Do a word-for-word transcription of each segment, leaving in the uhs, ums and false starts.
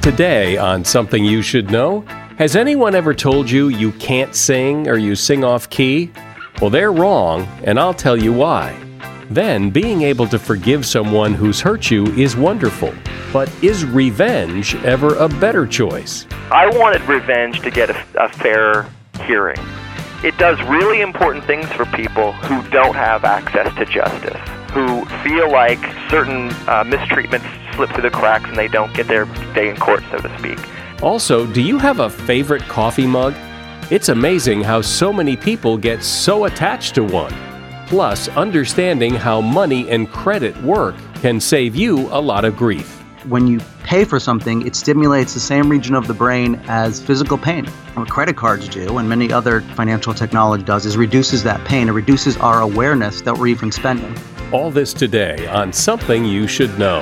Today on Something You Should Know, has anyone ever told you you can't sing or you sing off key? Well, they're wrong, and I'll tell you why. Then, being able to forgive someone who's hurt you is wonderful. But is revenge ever a better choice? I wanted revenge to get a, a fair hearing. It does really important things for people who don't have access to justice, who feel like certain uh, mistreatments slip through the cracks and they don't get their day in court, so to speak. Also, do you have a favorite coffee mug? It's amazing how so many people get so attached to one. Plus, understanding how money and credit work can save you a lot of grief. When you pay for something, it stimulates the same region of the brain as physical pain. What credit cards do, and many other financial technology does, is reduces that pain. It reduces our awareness that we're even spending. All this today on Something You Should Know.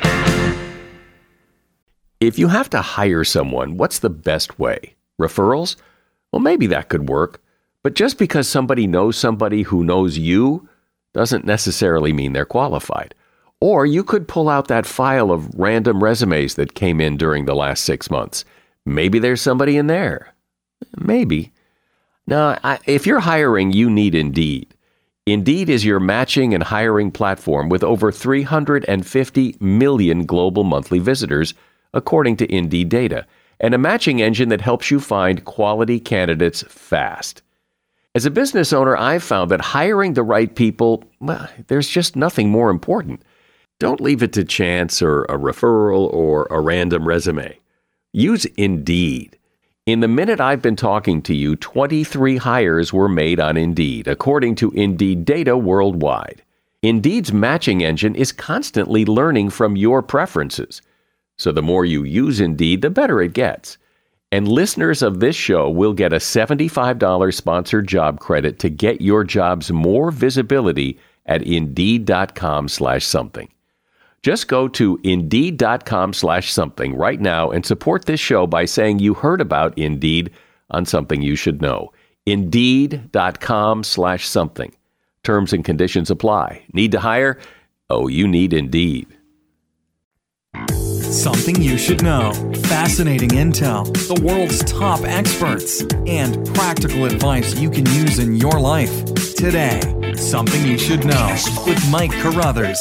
If you have to hire someone, what's the best way? Referrals? Well, maybe that could work. But just because somebody knows somebody who knows you doesn't necessarily mean they're qualified. Or you could pull out that file of random resumes that came in during the last six months. Maybe there's somebody in there. Maybe. Now, I, if you're hiring, you need Indeed. Indeed is your matching and hiring platform with over three hundred fifty million global monthly visitors, according to Indeed data, and a matching engine that helps you find quality candidates fast. As a business owner, I've found that hiring the right people, well, there's just nothing more important. Don't leave it to chance or a referral or a random resume. Use Indeed. In the minute I've been talking to you, twenty-three hires were made on Indeed, according to Indeed data worldwide. Indeed's matching engine is constantly learning from your preferences. So the more you use Indeed, the better it gets. And listeners of this show will get a seventy-five dollars sponsored job credit to get your jobs more visibility at Indeed.com slash something. Just go to Indeed.com slash something right now and support this show by saying you heard about Indeed on Something You Should Know. Indeed.com slash something. Terms and conditions apply. Need to hire? Oh, you need Indeed. Something you should know. Fascinating intel, the world's top experts, and practical advice you can use in your life. Today, Something You Should Know with Mike Carruthers.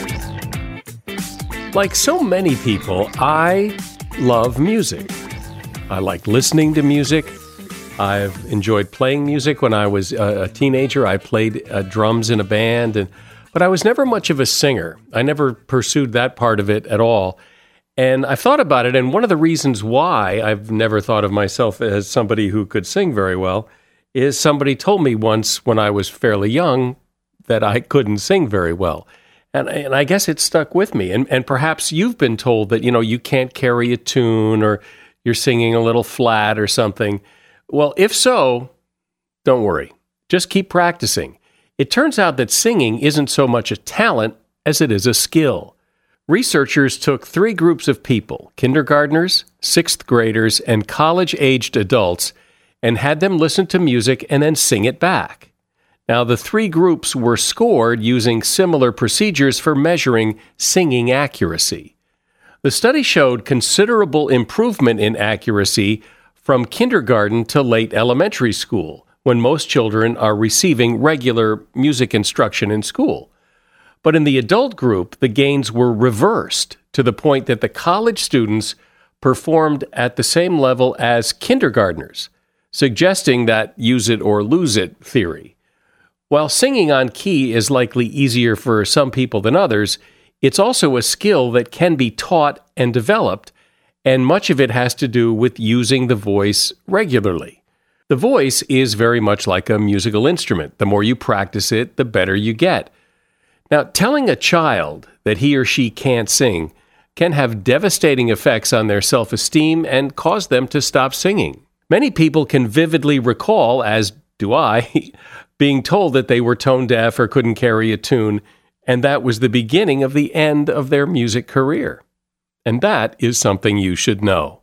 Like so many people, I love music. I like listening to music. I've enjoyed playing music. When I was a teenager, I played uh, drums in a band, and but I was never much of a singer. I never pursued that part of it at all. And I've thought about it, and one of the reasons why I've never thought of myself as somebody who could sing very well is somebody told me once when I was fairly young that I couldn't sing very well. And, and I guess it stuck with me. And, and perhaps you've been told that, you know, you can't carry a tune or you're singing a little flat or something. Well, if so, don't worry. Just keep practicing. It turns out that singing isn't so much a talent as it is a skill. Researchers took three groups of people, kindergartners, sixth graders, and college-aged adults, and had them listen to music and then sing it back. Now, the three groups were scored using similar procedures for measuring singing accuracy. The study showed considerable improvement in accuracy from kindergarten to late elementary school, when most children are receiving regular music instruction in school. But in the adult group, the gains were reversed to the point that the college students performed at the same level as kindergartners, suggesting that use it or lose it theory. While singing on key is likely easier for some people than others, it's also a skill that can be taught and developed, and much of it has to do with using the voice regularly. The voice is very much like a musical instrument. The more you practice it, the better you get. Now, telling a child that he or she can't sing can have devastating effects on their self-esteem and cause them to stop singing. Many people can vividly recall, as do I, being told that they were tone deaf or couldn't carry a tune, and that was the beginning of the end of their music career. And that is something you should know.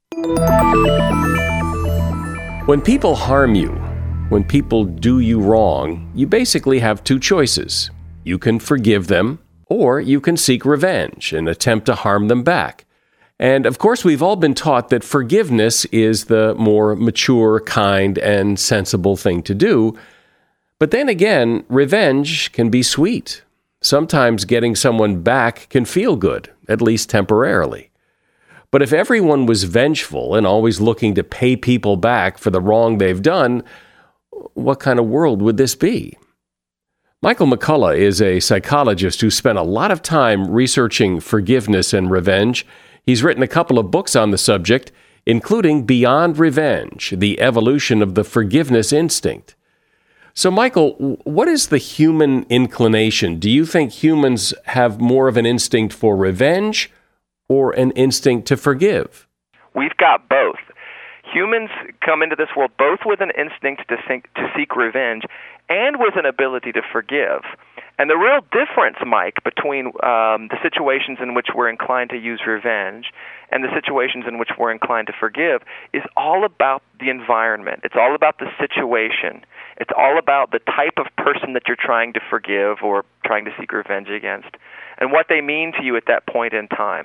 When people harm you, when people do you wrong, you basically have two choices. You can forgive them, or you can seek revenge and attempt to harm them back. And of course, we've all been taught that forgiveness is the more mature, kind, and sensible thing to do. But then again, revenge can be sweet. Sometimes getting someone back can feel good, at least temporarily. But if everyone was vengeful and always looking to pay people back for the wrong they've done, what kind of world would this be? Michael McCullough is a psychologist who spent a lot of time researching forgiveness and revenge. He's written a couple of books on the subject, including Beyond Revenge, The Evolution of the Forgiveness Instinct. So, Michael, what is the human inclination? Do you think humans have more of an instinct for revenge or an instinct to forgive? We've got both. Humans come into this world both with an instinct to, think, to seek revenge and with an ability to forgive. And the real difference, Mike, between um, the situations in which we're inclined to use revenge and the situations in which we're inclined to forgive is all about the environment. It's all about the situation. It's all about the type of person that you're trying to forgive or trying to seek revenge against and what they mean to you at that point in time.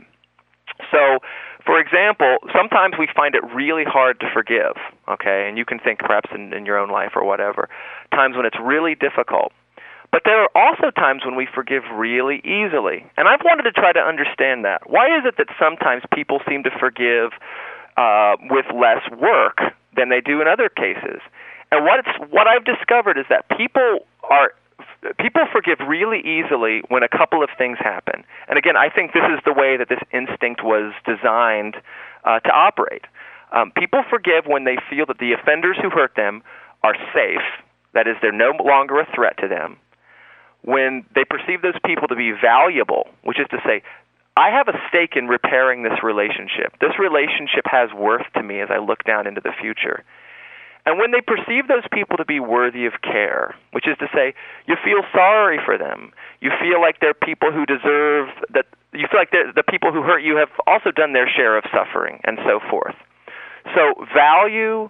So, for example, sometimes we find it really hard to forgive, okay? And you can think perhaps in, in your own life or whatever, times when it's really difficult. But there are also times when we forgive really easily. And I've wanted to try to understand that. Why is it that sometimes people seem to forgive uh, with less work than they do in other cases? And what it's, what I've discovered is that people are people forgive really easily when a couple of things happen. And again, I think this is the way that this instinct was designed uh, to operate. Um, people forgive when they feel that the offenders who hurt them are safe. That is, they're no longer a threat to them. When they perceive those people to be valuable, which is to say, I have a stake in repairing this relationship. This relationship has worth to me as I look down into the future. And when they perceive those people to be worthy of care, which is to say, you feel sorry for them, you feel like they're people who deserve, that you feel like the people who hurt you have also done their share of suffering, and so forth. So value,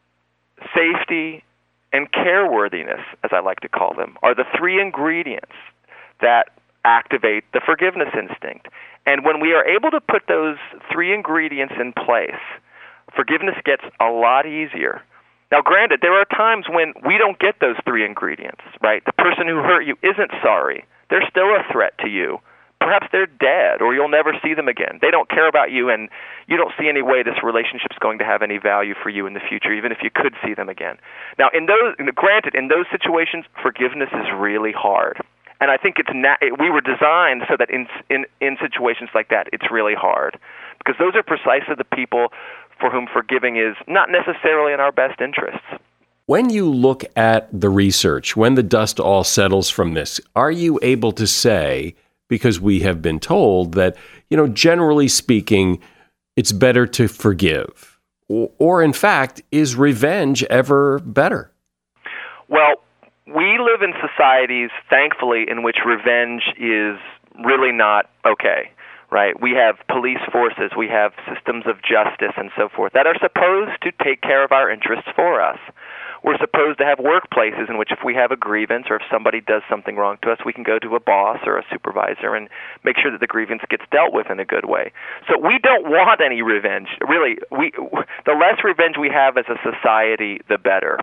safety, and careworthiness, as I like to call them, are the three ingredients that activate the forgiveness instinct. And when we are able to put those three ingredients in place, forgiveness gets a lot easier. Now, granted, there are times when we don't get those three ingredients, right? The person who hurt you isn't sorry. They're still a threat to you. Perhaps they're dead, or you'll never see them again. They don't care about you, and you don't see any way this relationship's going to have any value for you in the future, even if you could see them again. Now, in those, granted, in those situations, forgiveness is really hard. And I think it's na- we were designed so that in, in in situations like that, it's really hard. Because those are precisely the people for whom forgiving is not necessarily in our best interests. When you look at the research, when the dust all settles from this, are you able to say, because we have been told that, you know, generally speaking, it's better to forgive? Or, or in fact, is revenge ever better? Well, we live in societies, thankfully, in which revenge is really not okay. Right? We have police forces, we have systems of justice and so forth that are supposed to take care of our interests for us. We're supposed to have workplaces in which if we have a grievance or if somebody does something wrong to us, we can go to a boss or a supervisor and make sure that the grievance gets dealt with in a good way. So we don't want any revenge. Really, we the less revenge we have as a society, the better.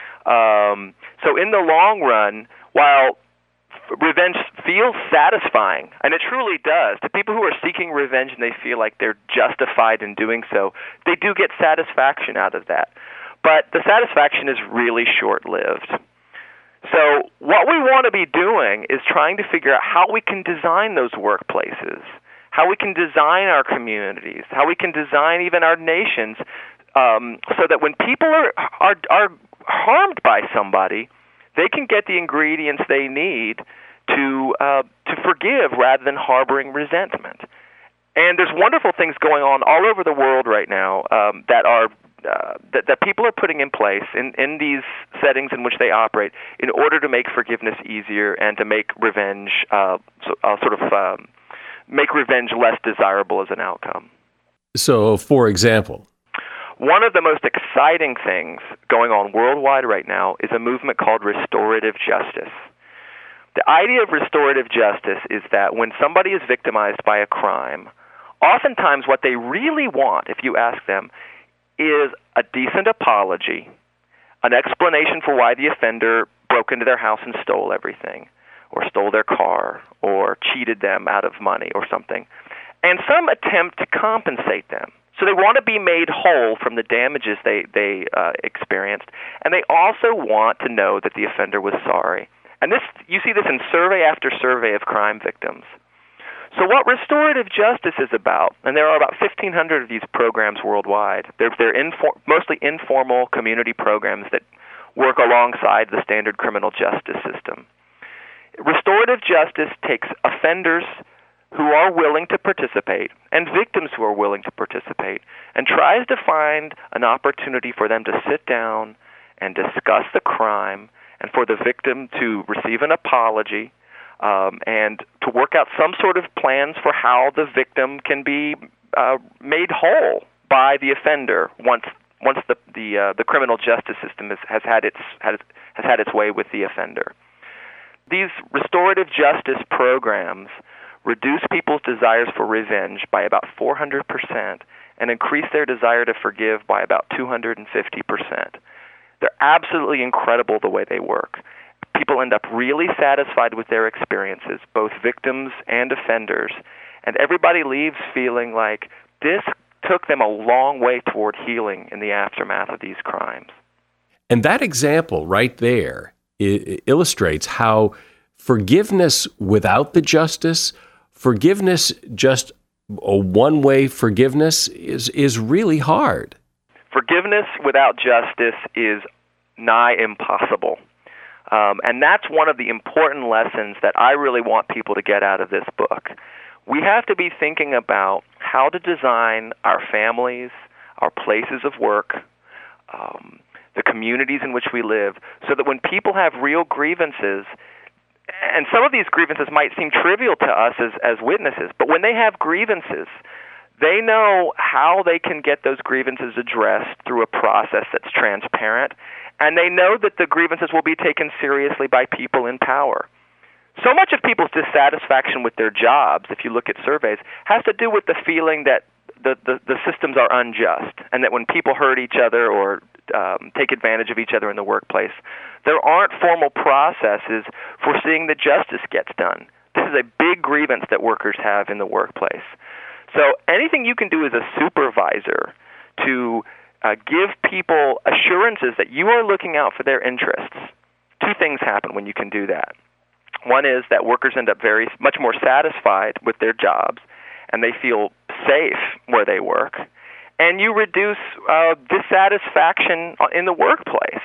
Um, so in the long run, while revenge feels satisfying, and it truly does. To people who are seeking revenge and they feel like they're justified in doing so, they do get satisfaction out of that. But the satisfaction is really short-lived. So what we want to be doing is trying to figure out how we can design those workplaces, how we can design our communities, how we can design even our nations, um, so that when people are, are are harmed by somebody, they can get the ingredients they need to uh, to forgive rather than harboring resentment. And there's wonderful things going on all over the world right now um, that are uh, that, that people are putting in place in, in these settings in which they operate in order to make forgiveness easier and to make revenge uh, so, uh, sort of um, make revenge less desirable as an outcome. So, for example, one of the most exciting things going on worldwide right now is a movement called restorative justice. The idea of restorative justice is that when somebody is victimized by a crime, oftentimes what they really want, if you ask them, is a decent apology, an explanation for why the offender broke into their house and stole everything, or stole their car, or cheated them out of money or something, and some attempt to compensate them. So they want to be made whole from the damages they, they uh, experienced, and they also want to know that the offender was sorry. And this, you see this in survey after survey of crime victims. So what restorative justice is about, and there are about fifteen hundred of these programs worldwide. They're, they're infor- mostly informal community programs that work alongside the standard criminal justice system. Restorative justice takes offenders who are willing to participate and victims who are willing to participate and tries to find an opportunity for them to sit down and discuss the crime and for the victim to receive an apology um, and to work out some sort of plans for how the victim can be uh, made whole by the offender once once the the, uh, the criminal justice system has, has had its has, has had its way with the offender. These restorative justice programs reduce people's desires for revenge by about four hundred percent and increase their desire to forgive by about two hundred fifty percent. They're absolutely incredible the way they work. People end up really satisfied with their experiences, both victims and offenders, and everybody leaves feeling like this took them a long way toward healing in the aftermath of these crimes. And that example right there I- illustrates how forgiveness without the justice, forgiveness just a one-way forgiveness is is really hard. Forgiveness without justice is nigh impossible. Um, and that's one of the important lessons that I really want people to get out of this book. We have to be thinking about how to design our families, our places of work, um, the communities in which we live, so that when people have real grievances, and some of these grievances might seem trivial to us as, as witnesses, but when they have grievances, they know how they can get those grievances addressed through a process that's transparent, and they know that the grievances will be taken seriously by people in power. So much of people's dissatisfaction with their jobs, if you look at surveys, has to do with the feeling that the, the, the systems are unjust, and that when people hurt each other or um, take advantage of each other in the workplace, there aren't formal processes for seeing that justice gets done. This is a big grievance that workers have in the workplace. So anything you can do as a supervisor to uh, give people assurances that you are looking out for their interests, two things happen when you can do that. One is that workers end up very much more satisfied with their jobs, and they feel safe where they work, and you reduce uh, dissatisfaction in the workplace.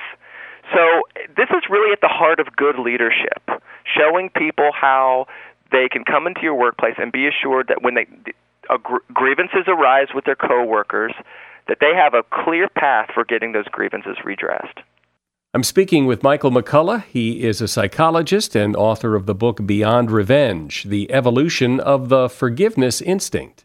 So this is really at the heart of good leadership, showing people how they can come into your workplace and be assured that when they uh, gr- grievances arise with their coworkers, that they have a clear path for getting those grievances redressed. I'm speaking with Michael McCullough. He is a psychologist and author of the book Beyond Revenge, The Evolution of the Forgiveness Instinct.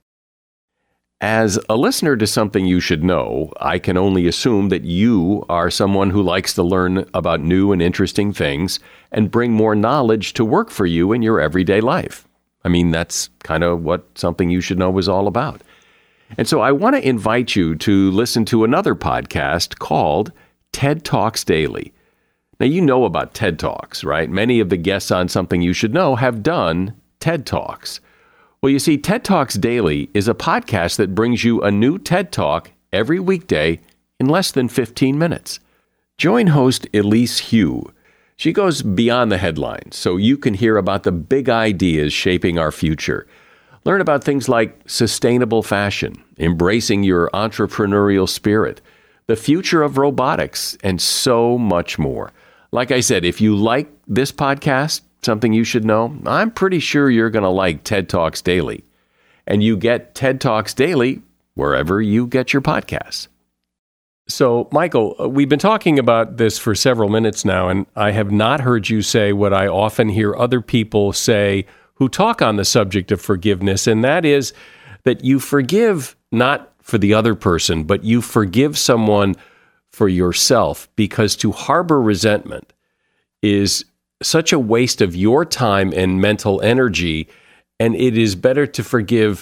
As a listener to Something You Should Know, I can only assume that you are someone who likes to learn about new and interesting things and bring more knowledge to work for you in your everyday life. I mean, that's kind of what Something You Should Know is all about. And so I want to invite you to listen to another podcast called TED Talks Daily. Now, you know about TED Talks, right? Many of the guests on Something You Should Know have done TED Talks. Well, you see, TED Talks Daily is a podcast that brings you a new TED Talk every weekday in less than fifteen minutes. Join host Elise Hu. She goes beyond the headlines, so you can hear about the big ideas shaping our future. Learn about things like sustainable fashion, embracing your entrepreneurial spirit, the future of robotics, and so much more. Like I said, if you like this podcast, Something You Should Know, I'm pretty sure you're going to like TED Talks Daily. And you get TED Talks Daily wherever you get your podcasts. So, Michael, we've been talking about this for several minutes now, and I have not heard you say what I often hear other people say who talk on the subject of forgiveness, and that is that you forgive not for the other person, but you forgive someone for yourself, because to harbor resentment is such a waste of your time and mental energy, and it is better to forgive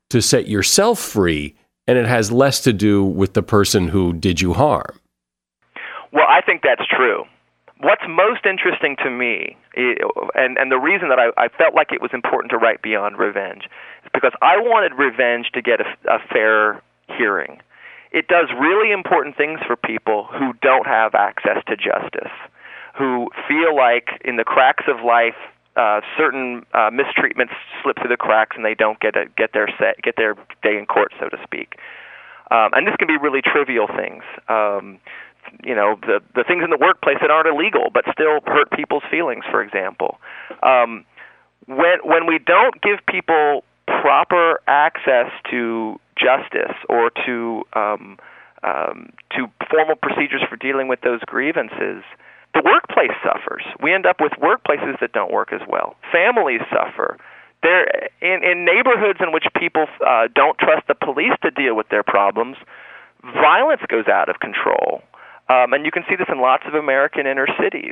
to set yourself free, and it has less to do with the person who did you harm. Well, I think that's true. What's most interesting to me, and, and the reason that I, I felt like it was important to write Beyond Revenge, is because I wanted revenge to get a, a fair hearing. It does really important things for people who don't have access to justice, who feel like in the cracks of life, uh, certain uh, mistreatments slip through the cracks and they don't get a, get their set, get their day in court, so to speak. Um, and this can be really trivial things. Um, you know, the the things in the workplace that aren't illegal but still hurt people's feelings, for example. Um, when when we don't give people proper access to justice or to um, um, to formal procedures for dealing with those grievances, the workplace suffers. We end up with workplaces that don't work as well. Families suffer. There, in, in neighborhoods in which people uh, don't trust the police to deal with their problems, violence goes out of control. Um, and you can see this in lots of American inner cities.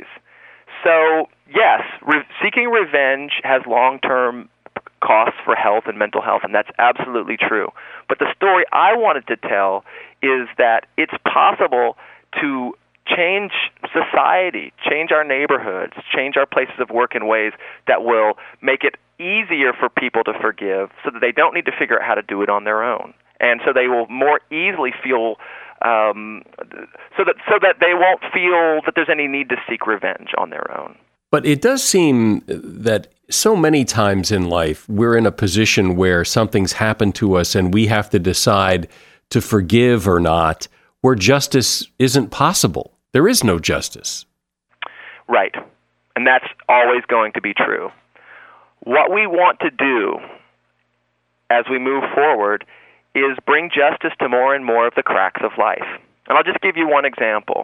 So, yes, re- seeking revenge has long-term costs for health and mental health, and that's absolutely true. But the story I wanted to tell is that it's possible to change society, change our neighborhoods, change our places of work in ways that will make it easier for people to forgive so that they don't need to figure out how to do it on their own. And so they will more easily feel um, so that so that they won't feel that there's any need to seek revenge on their own. But it does seem that so many times in life we're in a position where something's happened to us and we have to decide to forgive or not, where justice isn't possible. There is no justice. Right. And that's always going to be true. What we want to do as we move forward is bring justice to more and more of the cracks of life. And I'll just give you one example.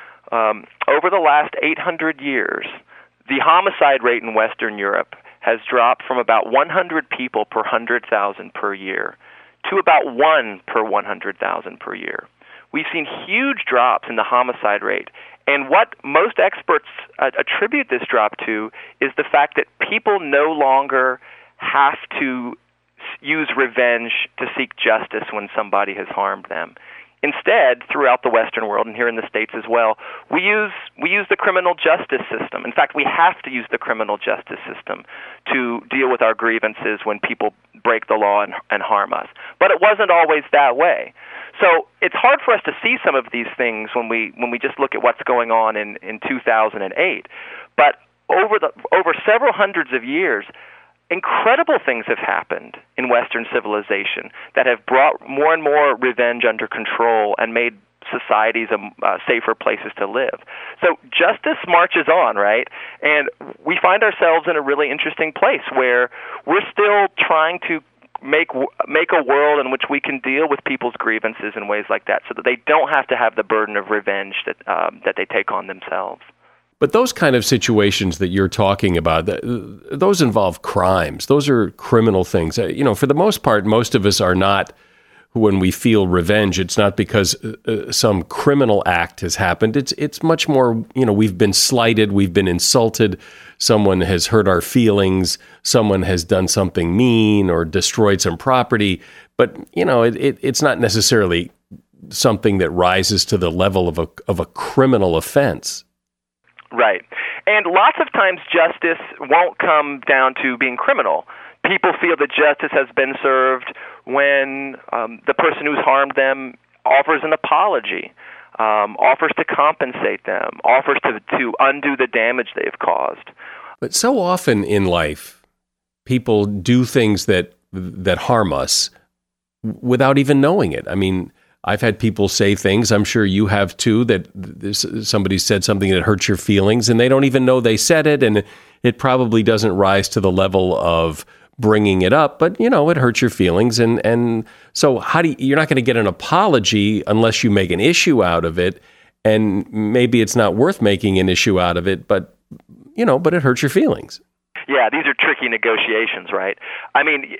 Um, over the last eight hundred years, the homicide rate in Western Europe has dropped from about one hundred people per one hundred thousand per year to about one per one hundred thousand per year. We've seen huge drops in the homicide rate. And what most experts uh, attribute this drop to is the fact that people no longer have to use revenge to seek justice when somebody has harmed them. Instead, throughout the Western world and here in the States as well, we use we use the criminal justice system. In fact, we have to use the criminal justice system to deal with our grievances when people break the law and, and harm us. But it wasn't always that way. So it's hard for us to see some of these things when we when we just look at what's going on in, in two thousand eight. But over the over several hundreds of years, incredible things have happened in Western civilization that have brought more and more revenge under control and made societies a uh, safer places to live. So justice marches on, right? And we find ourselves in a really interesting place where we're still trying to make make a world in which we can deal with people's grievances in ways like that so that they don't have to have the burden of revenge that um, that they take on themselves. But those kind of situations that you're talking about, those involve crimes. Those are criminal things. You know, for the most part, most of us are not, when we feel revenge, it's not because uh, some criminal act has happened. It's it's much more, you know, we've been slighted, we've been insulted, someone has hurt our feelings, someone has done something mean or destroyed some property. But, you know, it, it, it's not necessarily something that rises to the level of a of a criminal offense. Right. And lots of times justice won't come down to being criminal. People feel that justice has been served when um, the person who's harmed them offers an apology, um, offers to compensate them, offers to, to undo the damage they've caused. But so often in life, people do things that that harm us without even knowing it. I mean, I've had people say things, I'm sure you have too, that this, somebody said something that hurts your feelings and they don't even know they said it, and it probably doesn't rise to the level of bringing it up, but, you know, it hurts your feelings. And, and so how do you, you're not going to get an apology unless you make an issue out of it, and maybe it's not worth making an issue out of it, but, you know, but it hurts your feelings. Yeah, these are tricky negotiations, right? I mean,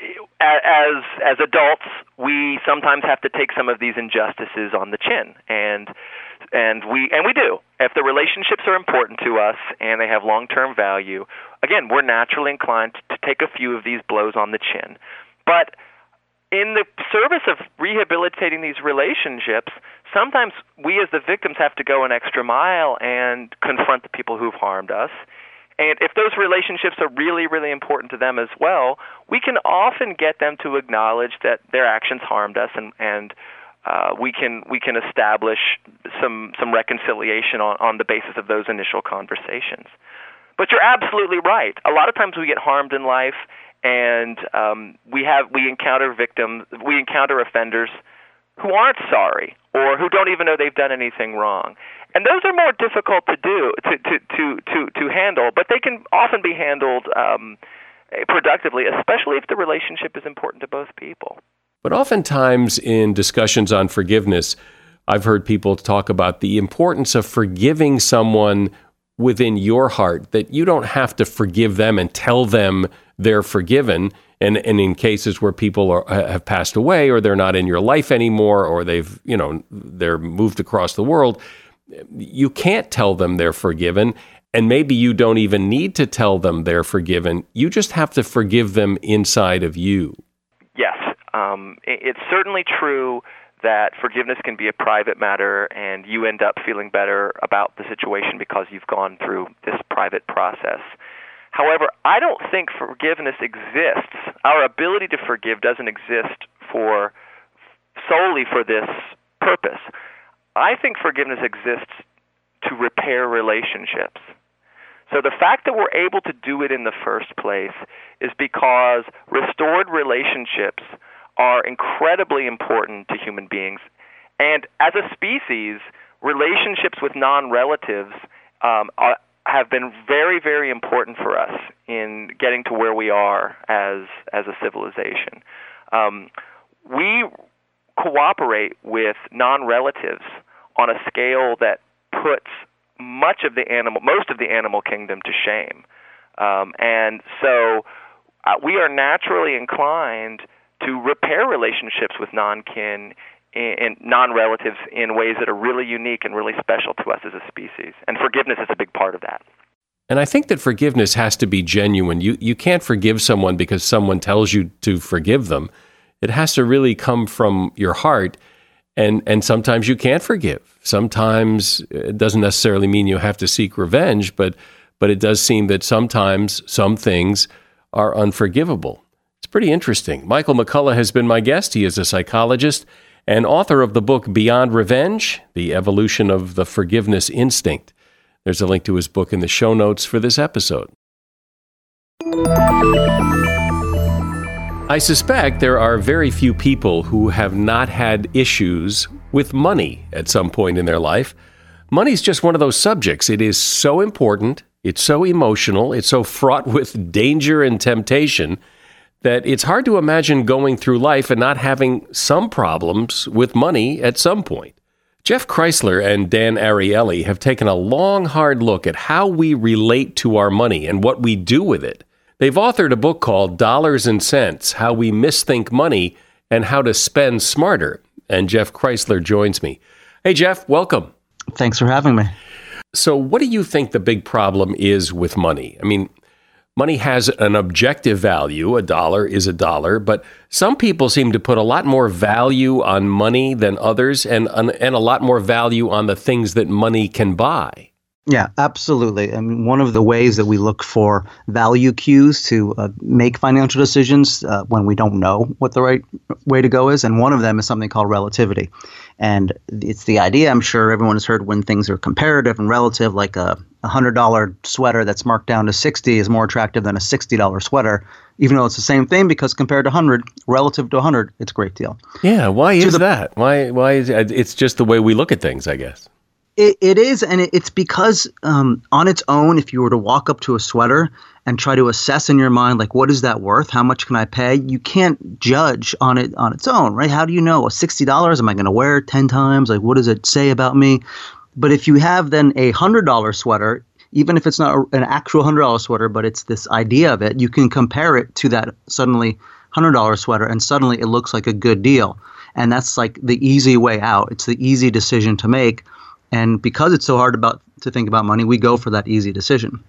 as as adults, we sometimes have to take some of these injustices on the chin, and and we and we do. If the relationships are important to us and they have long-term value, again, we're naturally inclined to take a few of these blows on the chin. But in the service of rehabilitating these relationships, sometimes we as the victims have to go an extra mile and confront the people who've harmed us. And if those relationships are really, really important to them as well, we can often get them to acknowledge that their actions harmed us, and, and uh, we can we can establish some some reconciliation on, on the basis of those initial conversations. But you're absolutely right. A lot of times we get harmed in life, and um, we have we encounter victims, we encounter offenders who aren't sorry or who don't even know they've done anything wrong. And those are more difficult to do, to to to to, to handle, but they can often be handled um, productively, especially if the relationship is important to both people. But oftentimes in discussions on forgiveness, I've heard people talk about the importance of forgiving someone within your heart, that you don't have to forgive them and tell them they're forgiven. And, and in cases where people are, have passed away, or they're not in your life anymore, or they've, you know, they're moved across the world, you can't tell them they're forgiven. And maybe you don't even need to tell them they're forgiven. You just have to forgive them inside of you. Yes. Um, it's certainly true that forgiveness can be a private matter, and you end up feeling better about the situation because you've gone through this private process. However, I don't think forgiveness exists. Our ability to forgive doesn't exist for solely for this purpose. I think forgiveness exists to repair relationships. So the fact that we're able to do it in the first place is because restored relationships are incredibly important to human beings. And as a species, relationships with non-relatives um, are, have been very, very important for us in getting to where we are as as a civilization. Um, we cooperate with non-relatives on a scale that puts much of the animal, most of the animal kingdom to shame. Um, and so uh, we are naturally inclined to repair relationships with non-kin and non-relatives in ways that are really unique and really special to us as a species. And forgiveness is a big part of that. And I think that forgiveness has to be genuine. You you can't forgive someone because someone tells you to forgive them. It has to really come from your heart. And and sometimes you can't forgive. Sometimes it doesn't necessarily mean you have to seek revenge, but but it does seem that sometimes some things are unforgivable. It's pretty interesting. Michael McCullough has been my guest. He is a psychologist and author of the book Beyond Revenge, The Evolution of the Forgiveness Instinct. There's a link to his book in the show notes for this episode. I suspect there are very few people who have not had issues with money at some point in their life. Money's just one of those subjects. It is so important, it's so emotional, it's so fraught with danger and temptation that it's hard to imagine going through life and not having some problems with money at some point. Jeff Kreisler and Dan Ariely have taken a long, hard look at how we relate to our money and what we do with it. They've authored a book called Dollars and Cents, How We Misthink Money and How to Spend Smarter. And Jeff Kreisler joins me. Hey, Jeff, welcome. Thanks for having me. So what do you think the big problem is with money? I mean, money has an objective value. A dollar is a dollar, but some people seem to put a lot more value on money than others, and and a lot more value on the things that money can buy. Yeah, absolutely. I mean, one of the ways that we look for value cues to uh, make financial decisions uh, when we don't know what the right way to go is, and one of them is something called relativity. And it's the idea, I'm sure everyone has heard, when things are comparative and relative, like a one hundred dollars sweater that's marked down to sixty is more attractive than a sixty dollars sweater, even though it's the same thing, because compared to one hundred, relative to one hundred, it's a great deal. Yeah, why is the, that? Why? Why is it? It's just the way we look at things, I guess. It, it is, and it, it's because um, on its own, if you were to walk up to a sweater and try to assess in your mind, like, what is that worth? How much can I pay? You can't judge on it on its own, right? How do you know? sixty dollars, am I going to wear it ten times? Like, what does it say about me? But if you have then a one hundred dollars sweater, even if it's not a, an actual one hundred dollars sweater, but it's this idea of it, you can compare it to that suddenly one hundred dollars sweater, and suddenly it looks like a good deal. And that's like the easy way out. It's the easy decision to make. And because it's so hard about to think about money, we go for that easy decision.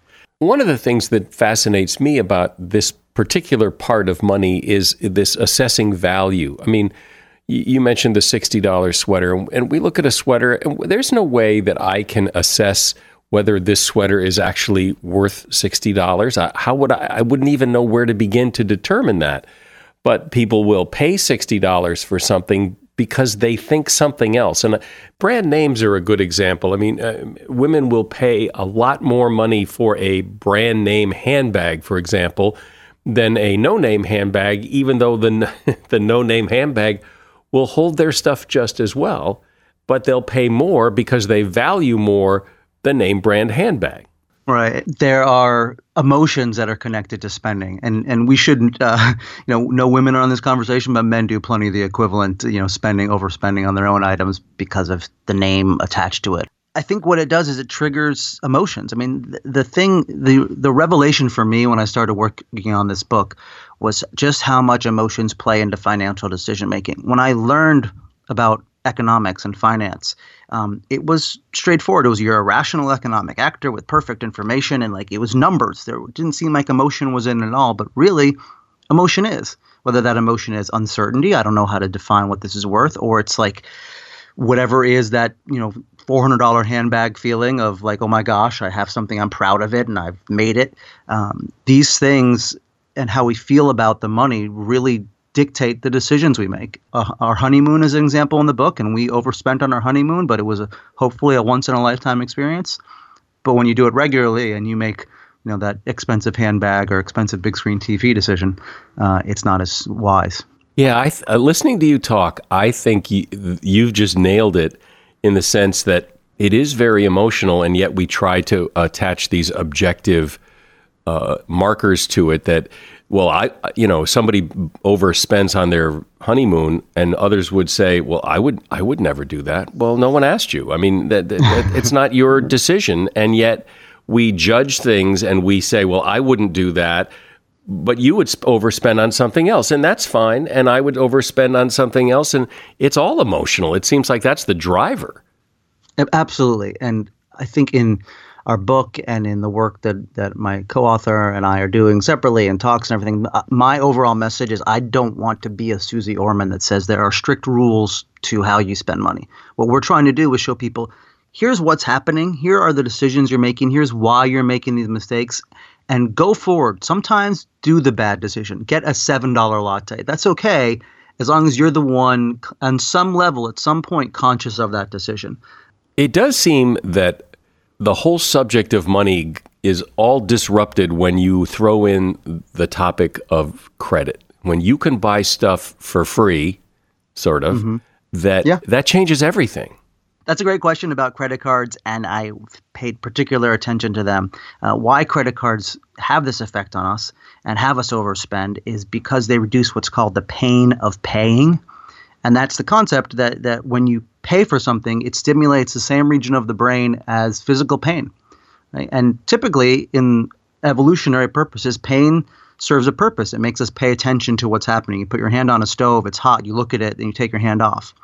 One of the things that fascinates me about this particular part of money is this assessing value. I mean, you mentioned the sixty dollars sweater, and we look at a sweater, and there's no way that I can assess whether this sweater is actually worth sixty dollars. How would I? I wouldn't even know where to begin to determine that. But people will pay sixty dollars for something because they think something else. And brand names are a good example. I mean, uh, women will pay a lot more money for a brand name handbag, for example, than a no-name handbag, even though the the no-name handbag will hold their stuff just as well, but they'll pay more because they value more the name brand handbag. Right. There are emotions that are connected to spending, and and we shouldn't, uh, you know, no women are on this conversation, but men do plenty of the equivalent, you know, spending, overspending on their own items because of the name attached to it. I think what it does is it triggers emotions. I mean, the, the thing, the the revelation for me when I started working on this book was just how much emotions play into financial decision making. When I learned about economics and finance, um, it was straightforward. It was you're a rational economic actor with perfect information, and like it was numbers. There didn't seem like emotion was in it at all, but really emotion is. Whether that emotion is uncertainty, I don't know how to define what this is worth, or it's like whatever is that, you know, four hundred dollars handbag feeling of like, oh my gosh, I have something, I'm proud of it, and I've made it. Um, these things and how we feel about the money really dictate the decisions we make. Uh, our honeymoon is an example in the book, and we overspent on our honeymoon, but it was a, hopefully a once-in-a-lifetime experience. But when you do it regularly and you make, you know, that expensive handbag or expensive big screen T V decision, uh, it's not as wise. Yeah, I th- uh, listening to you talk, I think you, you've just nailed it in the sense that it is very emotional, and yet we try to attach these objective uh, markers to it that, well, I, you know, somebody overspends on their honeymoon, and others would say, well, I would, I would never do that. Well, no one asked you. I mean, that, that, that, it's not your decision. And yet we judge things and we say, well, I wouldn't do that, but you would overspend on something else, and that's fine. And I would overspend on something else, and it's all emotional. It seems like that's the driver. Absolutely. And I think in our book and in the work that, that my co-author and I are doing separately and talks and everything, my overall message is I don't want to be a Susie Orman that says there are strict rules to how you spend money. What we're trying to do is show people, here's what's happening. Here are the decisions you're making. Here's why you're making these mistakes. And go forward. Sometimes do the bad decision. Get a seven dollars latte. That's okay, as long as you're the one on some level at some point conscious of that decision. It does seem that the whole subject of money is all disrupted when you throw in the topic of credit. When you can buy stuff for free, sort of, mm-hmm. that yeah. that changes everything. That's a great question about credit cards, and I paid particular attention to them. Uh, why credit cards have this effect on us and have us overspend is because they reduce what's called the pain of paying. And that's the concept that that when you pay for something, it stimulates the same region of the brain as physical pain. Right? And typically, in evolutionary purposes, pain serves a purpose. It makes us pay attention to what's happening. You put your hand on a stove, it's hot, you look at it, and you take your hand off.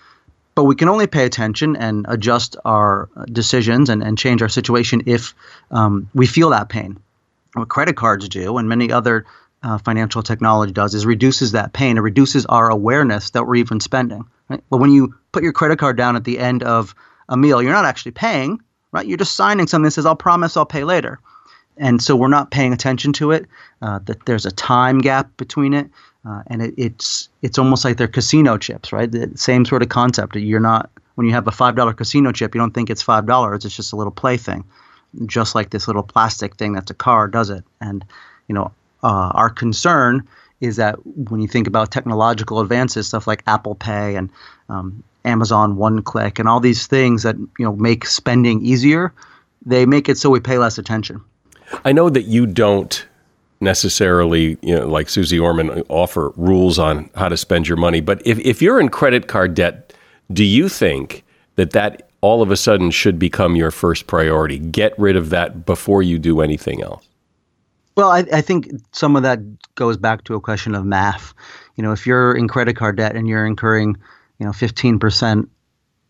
But we can only pay attention and adjust our decisions and, and change our situation if um, we feel that pain. What credit cards do, and many other uh, financial technology does, is reduces that pain. It reduces our awareness that we're even spending. Right? Well, when you put your credit card down at the end of a meal, you're not actually paying, right? You're just signing something that says, I'll promise I'll pay later. And so we're not paying attention to it, uh, that there's a time gap between it. Uh, and it, it's it's almost like they're casino chips, right? The same sort of concept. You're not, when you have a five dollars casino chip, you don't think it's five dollars. It's just a little plaything, just like this little plastic thing that's a car does it. And, you know, uh, our concern is that when you think about technological advances, stuff like Apple Pay and um, Amazon One Click and all these things that, you know, make spending easier, they make it so we pay less attention. I know that you don't necessarily, you know, like Susie Orman, offer rules on how to spend your money. But if, if you're in credit card debt, do you think that that all of a sudden should become your first priority? Get rid of that before you do anything else? Well, I, I think some of that goes back to a question of math. You know, if you're in credit card debt and you're incurring, you know, fifteen percent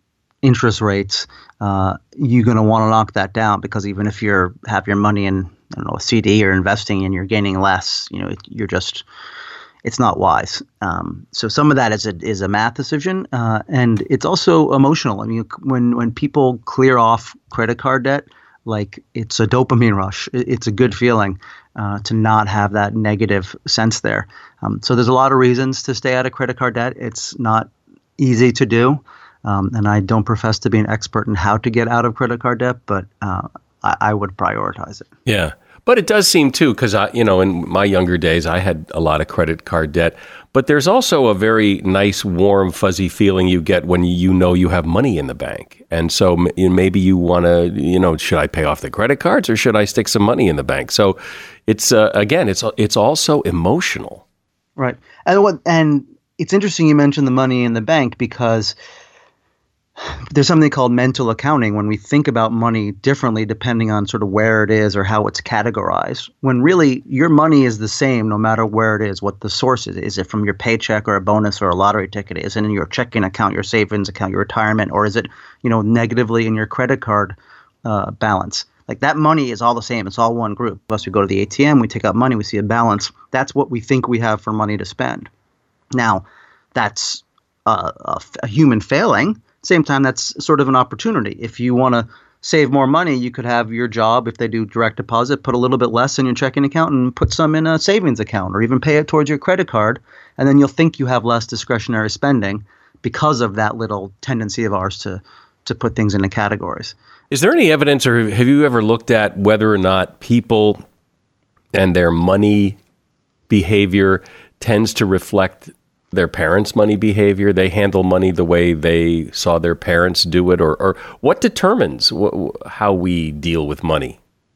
interest rates, uh, you're going to want to knock that down, because even if you have your money in I don't know, a C D or investing and you're gaining less, you know, it, you're just, it's not wise. Um, so some of that is a, is a math decision. Uh, and it's also emotional. I mean, when, when people clear off credit card debt, like it's a dopamine rush. It, it's a good feeling uh, to not have that negative sense there. Um, so there's a lot of reasons to stay out of credit card debt. It's not easy to do. Um, and I don't profess to be an expert in how to get out of credit card debt, but uh, I, I would prioritize it. Yeah. But it does seem too, because I, you know, in my younger days, I had a lot of credit card debt. But there's also a very nice, warm, fuzzy feeling you get when you know you have money in the bank. And so m- maybe you want to, you know, should I pay off the credit cards or should I stick some money in the bank? So it's uh, again, it's it's also emotional. Right. And what and it's interesting you mentioned the money in the bank because there's something called mental accounting when we think about money differently depending on sort of where it is or how it's categorized, when really your money is the same no matter where it is, what the source is. Is it from your paycheck or a bonus or a lottery ticket? Is it in your checking account, your savings account, your retirement, or is it, you know, negatively in your credit card uh, balance? Like that money is all the same. It's all one group. Unless we go to the A T M, we take out money, we see a balance. That's what we think we have for money to spend. Now, that's a, a, a human failing. Same time, that's sort of an opportunity. If you want to save more money, you could have your job, if they do direct deposit, put a little bit less in your checking account and put some in a savings account or even pay it towards your credit card. And then you'll think you have less discretionary spending because of that little tendency of ours to, to put things into categories. Is there any evidence, or have you ever looked at whether or not people and their money behavior tends to reflect their parents' money behavior? They handle money the way they saw their parents do it, or, or what determines wh- how we deal with money?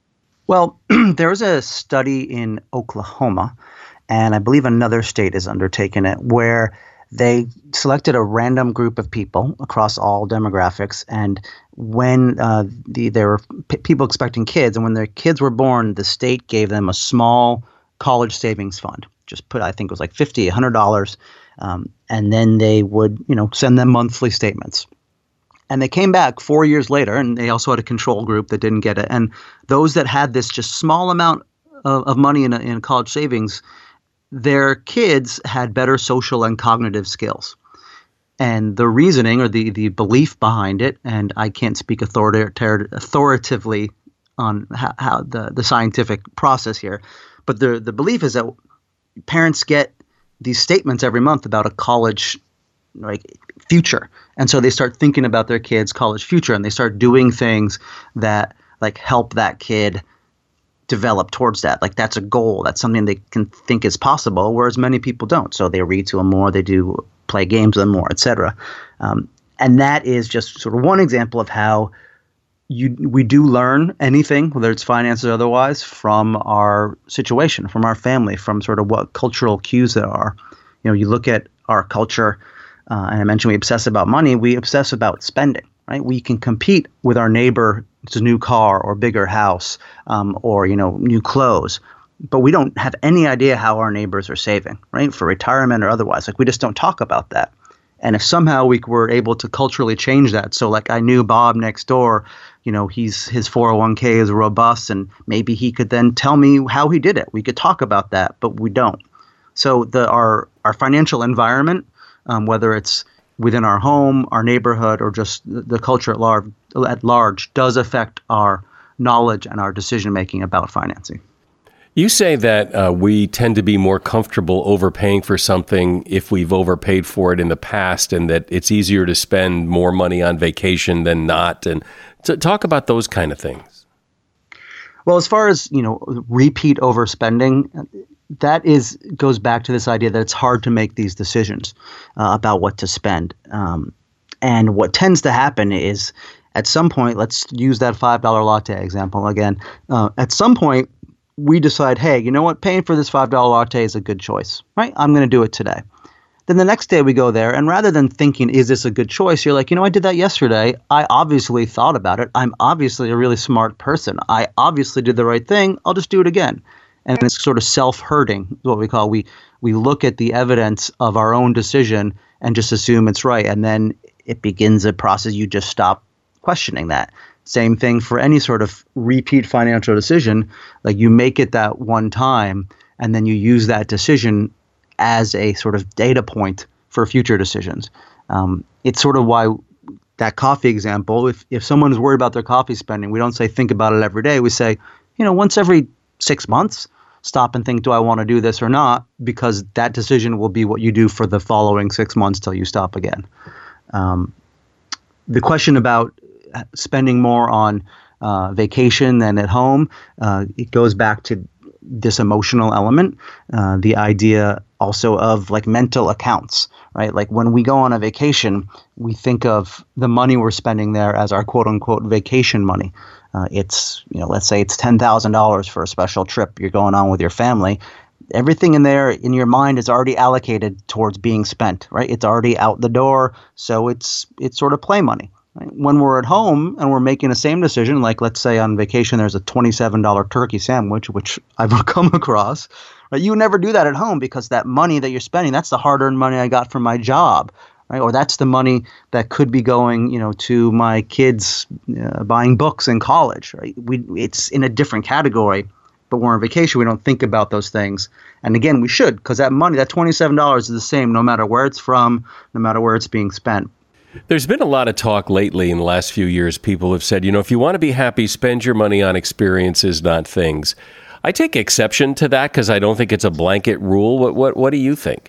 Well, there was a study in Oklahoma, and I believe another state has undertaken it, where they selected a random group of people across all demographics, and when uh, the, there were p- people expecting kids, and when their kids were born, the state gave them a small college savings fund. Just put, I think it was like fifty dollars, one hundred dollars. Um, and then they would, you know, send them monthly statements. And they came back four years later, and they also had a control group that didn't get it. And those that had this just small amount of, of money in, a, in college savings, their kids had better social and cognitive skills. And the reasoning or the, the belief behind it, and I can't speak authorita- authoritatively on how, how the, the scientific process here, but the, the belief is that parents get these statements every month about a college like future. And so they start thinking about their kids' college future, and they start doing things that like help that kid develop towards that. Like that's a goal. That's something they can think is possible, whereas many people don't. So they read to them more, they do play games with them more, et cetera. Um, and that is just sort of one example of how You, we do learn anything, whether it's finances or otherwise, from our situation, from our family, from sort of what cultural cues there are. You know, you look at our culture, uh, and I mentioned we obsess about money. We obsess about spending, right? We can compete with our neighbor. It's a new car or bigger house, um, or, you know, new clothes. But we don't have any idea how our neighbors are saving, right? For retirement or otherwise. Like we just don't talk about that. And if somehow we were able to culturally change that, so like I knew Bob next door, you know, he's his four oh one k is robust, and maybe he could then tell me how he did it. We could talk about that, but we don't. So the our our financial environment, um, whether it's within our home, our neighborhood, or just the, the culture at large, at large, does affect our knowledge and our decision making about financing. You say that uh, we tend to be more comfortable overpaying for something if we've overpaid for it in the past, and that it's easier to spend more money on vacation than not. And to talk about those kind of things. Well, as far as, you know, repeat overspending, that is goes back to this idea that it's hard to make these decisions uh, about what to spend. Um, and what tends to happen is at some point, let's use that five dollar latte example again. Uh, at some point, we decide, hey, you know what, paying for this five dollar latte is a good choice, right? I'm going to do it today. Then the next day we go there, and rather than thinking, is this a good choice? You're like, you know, I did that yesterday. I obviously thought about it. I'm obviously a really smart person. I obviously did the right thing. I'll just do it again. And it's sort of self-hurting, what we call. We we look at the evidence of our own decision and just assume it's right. And then it begins a process. You just stop questioning that. Same thing for any sort of repeat financial decision. Like you make it that one time, and then you use that decision as a sort of data point for future decisions. Um, it's sort of why that coffee example, if, if someone is worried about their coffee spending, we don't say think about it every day. We say, you know, once every six months, stop and think, do I want to do this or not? Because that decision will be what you do for the following six months till you stop again. Um, the question about spending more on uh, vacation than at home, uh, it goes back to this emotional element, uh, the idea also of like mental accounts, right? Like when we go on a vacation, we think of the money we're spending there as our quote unquote vacation money. Uh, it's, you know, let's say it's ten thousand dollars for a special trip you're going on with your family. Everything in there in your mind is already allocated towards being spent, right? It's already out the door. So it's, it's sort of play money. Right? When we're at home and we're making the same decision, like let's say on vacation, there's a twenty-seven dollars turkey sandwich, which I've come across. Right? You would never do that at home because that money that you're spending, that's the hard-earned money I got from my job, right? Or that's the money that could be going, you know, to my kids uh, buying books in college, right? We, it's in a different category, but we're on vacation. We don't think about those things. And again, we should, because that money, that twenty-seven dollars is the same no matter where it's from, no matter where it's being spent. There's been a lot of talk lately in the last few years. People have said, you know, if you want to be happy, spend your money on experiences, not things. I take exception to that because I don't think it's a blanket rule. What what what do you think?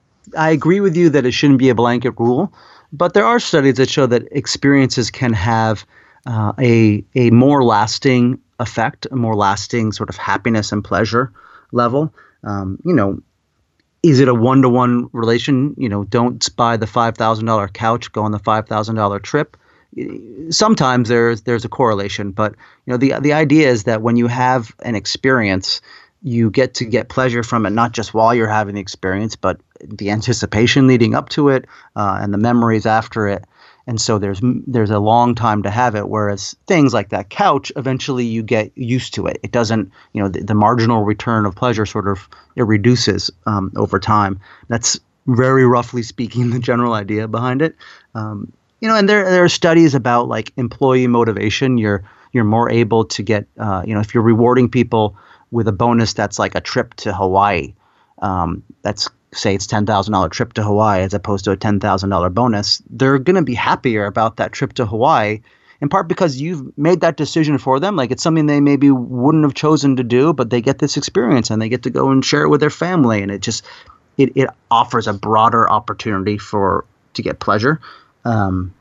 I agree with you that it shouldn't be a blanket rule, but there are studies that show that experiences can have uh, a a more lasting effect, a more lasting sort of happiness and pleasure level. Um, you know, is it a one-to-one relation? You know, don't buy the five thousand dollars couch, go on the five thousand dollars trip. Sometimes there's there's a correlation, but you know the the idea is that when you have an experience, you get to get pleasure from it, not just while you're having the experience, but the anticipation leading up to it uh, and the memories after it. And so there's there's a long time to have it, whereas things like that couch, eventually you get used to it. It doesn't, you know, the, the marginal return of pleasure sort of it reduces um, over time. That's very roughly speaking the general idea behind it. Um, you know, and there there are studies about like employee motivation. You're you're more able to get, uh, you know, if you're rewarding people with a bonus that's like a trip to Hawaii, um, that's say it's ten thousand dollars trip to Hawaii as opposed to a ten thousand dollars bonus, they're going to be happier about that trip to Hawaii, in part because you've made that decision for them. Like it's something they maybe wouldn't have chosen to do, but they get this experience and they get to go and share it with their family. And it just, it, it offers a broader opportunity for, to get pleasure. Um,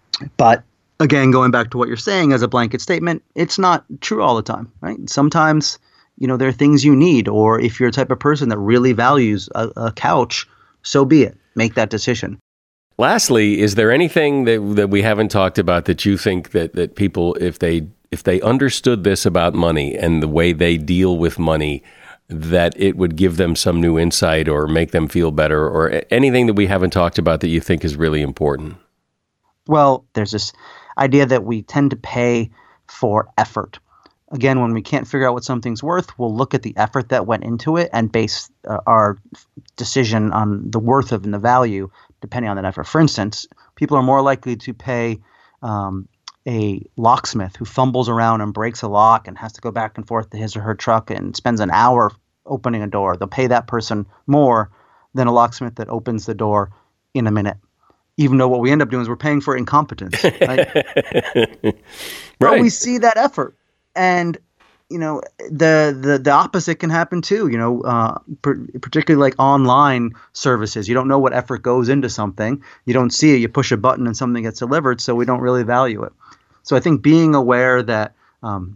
but again, going back to what you're saying as a blanket statement, it's not true all the time, right? Sometimes, you know, there are things you need, or if you're a type of person that really values a, a couch, so be it. Make that decision. Lastly, is there anything that that we haven't talked about that you think that, that people, if they if they understood this about money and the way they deal with money, that it would give them some new insight or make them feel better, or anything that we haven't talked about that you think is really important? Well, there's this idea that we tend to pay for effort. Again, when we can't figure out what something's worth, we'll look at the effort that went into it and base uh, our decision on the worth of and the value depending on that effort. For instance, people are more likely to pay um, a locksmith who fumbles around and breaks a lock and has to go back and forth to his or her truck and spends an hour opening a door. They'll pay that person more than a locksmith that opens the door in a minute. Even though what we end up doing is we're paying for incompetence. Right? Right. But we see that effort. And, you know, the, the, the opposite can happen too, you know, uh, per, particularly like online services. You don't know what effort goes into something. You don't see it. You push a button and something gets delivered. So we don't really value it. So I think being aware that um,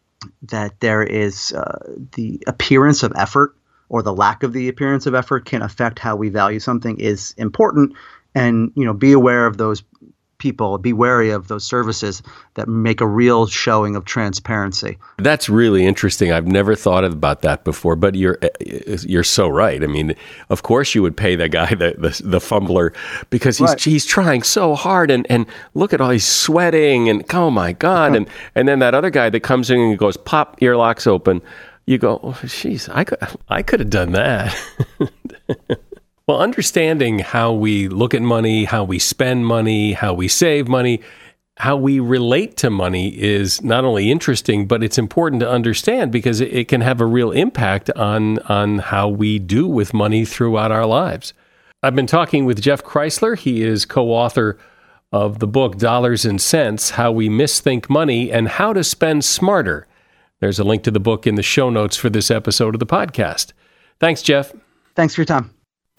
that there is uh, the appearance of effort or the lack of the appearance of effort can affect how we value something is important. And, you know, be aware of those people, be wary of those services that make a real showing of transparency. That's really interesting. I've never thought about that before, but you're you're so right. I mean, of course you would pay the guy, the the, the fumbler, because he's right. he's trying so hard, and, and look at all, he's sweating, and oh my God. and, and then that other guy that comes in and goes, pop, your lock's open. You go, oh, geez, I could, I could have done that. Well, understanding how we look at money, how we spend money, how we save money, how we relate to money is not only interesting, but it's important to understand because it, it can have a real impact on, on how we do with money throughout our lives. I've been talking with Jeff Kreisler. He is co-author of the book Dollars and Cents, How We Misthink Money and How to Spend Smarter. There's a link to the book in the show notes for this episode of the podcast. Thanks, Jeff. Thanks for your time.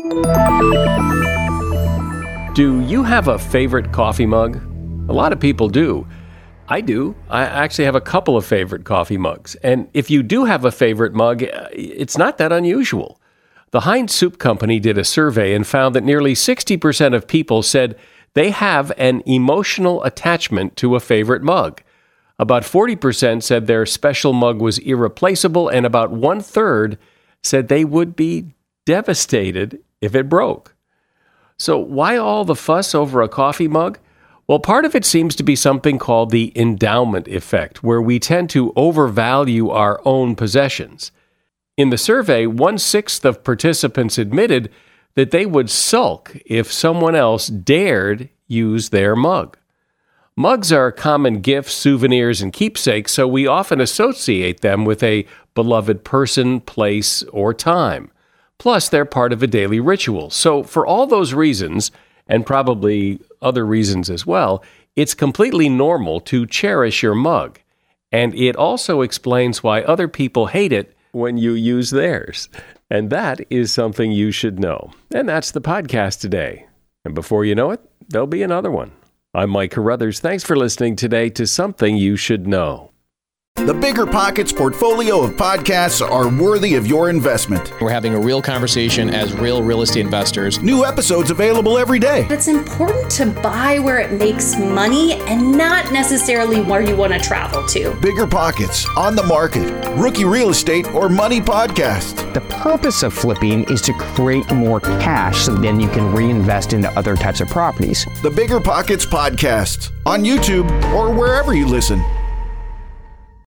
Do you have a favorite coffee mug? A lot of people do. I do. I actually have a couple of favorite coffee mugs. And if you do have a favorite mug, it's not that unusual. The Heinz Soup Company did a survey and found that nearly sixty percent of people said they have an emotional attachment to a favorite mug. About forty percent said their special mug was irreplaceable, and about one-third said they would be devastated if it broke. So why all the fuss over a coffee mug? Well, part of it seems to be something called the endowment effect, where we tend to overvalue our own possessions. In the survey, one-sixth of participants admitted that they would sulk if someone else dared use their mug. Mugs are common gifts, souvenirs, and keepsakes, so we often associate them with a beloved person, place, or time. Plus, they're part of a daily ritual. So for all those reasons, and probably other reasons as well, it's completely normal to cherish your mug. And it also explains why other people hate it when you use theirs. And that is something you should know. And that's the podcast today. And before you know it, there'll be another one. I'm Mike Carruthers. Thanks for listening today to Something You Should Know. The Bigger Pockets portfolio of podcasts are worthy of your investment. We're having a real conversation as real real estate investors. New episodes available every day. It's important to buy where it makes money and not necessarily where you want to travel to. Bigger Pockets, On the Market, Rookie Real Estate, or Money Podcast. The purpose of flipping is to create more cash so then you can reinvest into other types of properties. The Bigger Pockets Podcast on YouTube or wherever you listen.